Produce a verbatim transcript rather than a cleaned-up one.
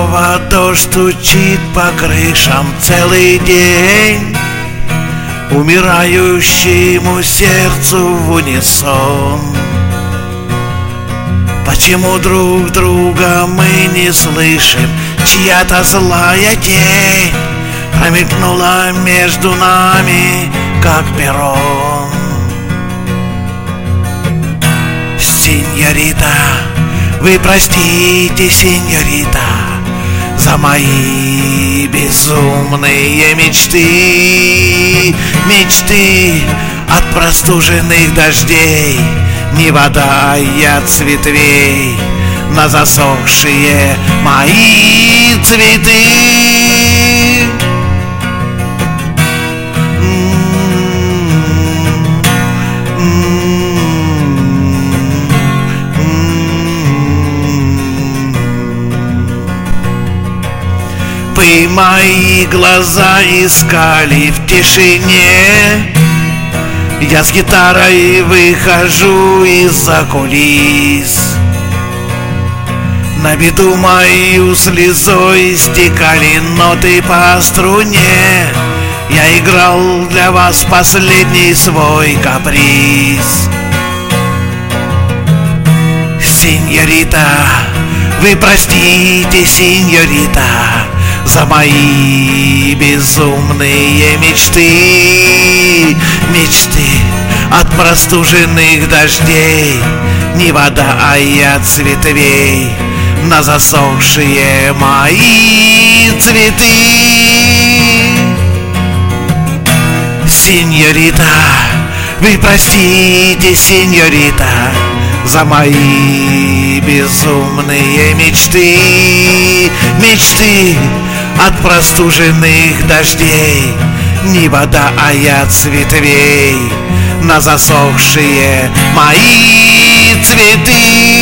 снова дождь стучит по крышам целый день, умирающему сердцу в унисон. Почему друг друга мы не слышим? Чья-то злая тень промелькнула между нами, как пером. Сеньорита, вы простите, сеньорита, за мои безумные мечты. Мечты от простуженных дождей, не вода, а яд ветвей на засохшие мои цветы. Вы мои глаза искали в тишине, я с гитарой выхожу из-за кулис. На беду мою слезой стекали ноты по струне, я играл для вас последний свой каприз. Сеньорита, вы простите, сеньорита, за мои безумные мечты. Мечты от простуженных дождей, не вода, а яд ветвей на засохшие мои цветы. Сеньорита, вы простите, сеньорита, за мои безумные мечты. Мечты от простуженных дождей, не вода, а яд ветвей на засохшие мои цветы.